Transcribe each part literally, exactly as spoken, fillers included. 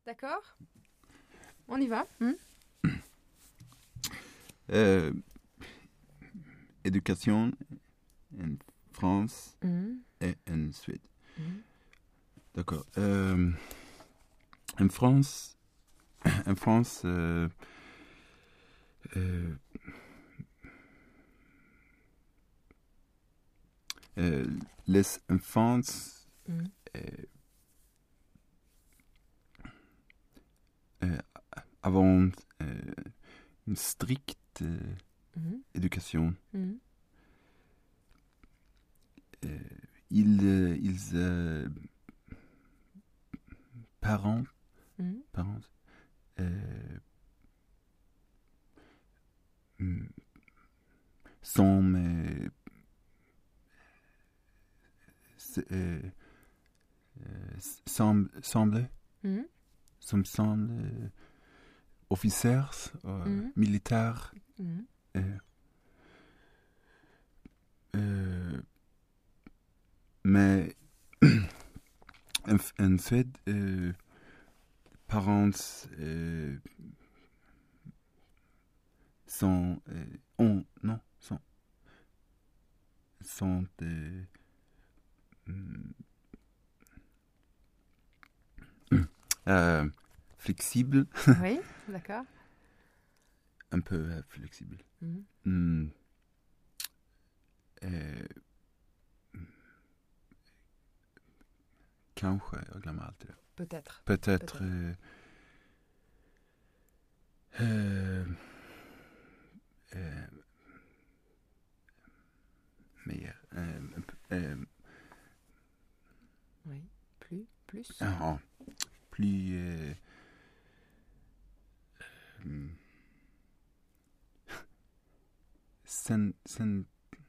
D'accord. On y va. Hmm? Euh, éducation en France Hmm. et en Suède. Hmm. D'accord. Euh, en France, en France, euh, euh, euh, les enfants Hmm. euh, euh, avant euh, une stricte euh, Hmm. éducation. Hmm. Euh, ils, euh, ils euh, parents, Hmm. parents euh, hmm, sont euh, c'est, euh, euh, semble, semble, Hmm. some- semble euh, officiers, euh, Hmm. militaires. Hmm. euh, euh, mais en, en Suède, euh, parents euh, sont euh, ont non sont sont euh, hmm, euh, flexibles, Oui, d'accord. un peu euh, flexibles. Hmm. Hmm. Eh, kanske, jag glömmer alltid det. Peut-être. Peut-être. Peut-être. Eh, eh, eh, mer. Eh, eh, Oui. Plus. Plus. ja, plus. Eh, mm, sen, sen,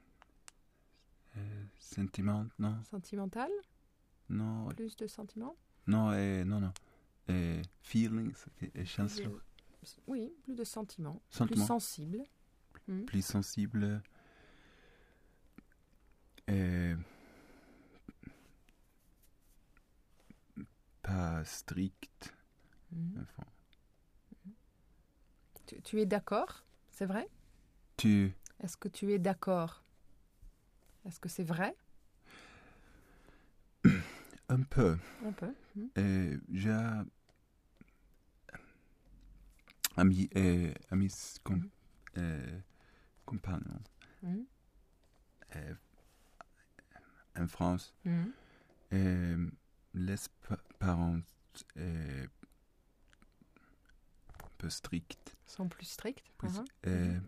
eh, sentiment, non? Sentimental. Non, Plus de sentiments. non, eh, non, non. Eh, feelings, eh, känslor. De- Oui, plus de sentiments. Plus Sentiments. sensible. Hmm. Plus sensible. Eh, pas strict. Hmm. Enfin, Tu, tu es d'accord? C'est vrai? tu. Est-ce que tu es d'accord? Est-ce que c'est vrai? Un peu. Un peu. Hmm. Euh, j'ai ami, euh, amis com, Mhm. euh, compagnons Hmm. euh, en France. Hmm. Euh, les pa- parents euh, un peu stricts. Sont plus stricts. Plus, Mhm. euh,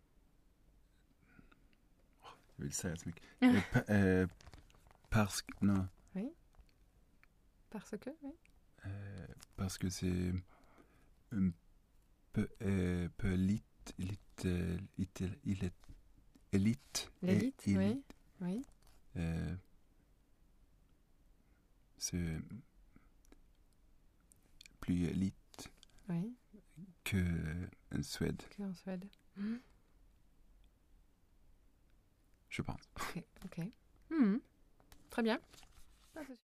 oh, je vais le dire, ce mec. Euh, pa- euh, parce que non, Oui. Parce que, oui. euh, parce que c'est un peu, euh, peu élite, élite, euh, élite, élite, élite, L'élite, et- oui. Oui. Euh, c'est plus élite Oui. qu'en Suède, Qu'en Suède. Hmm. je pense. Ok. Ok. Hmm. Très bien. Ah, c'est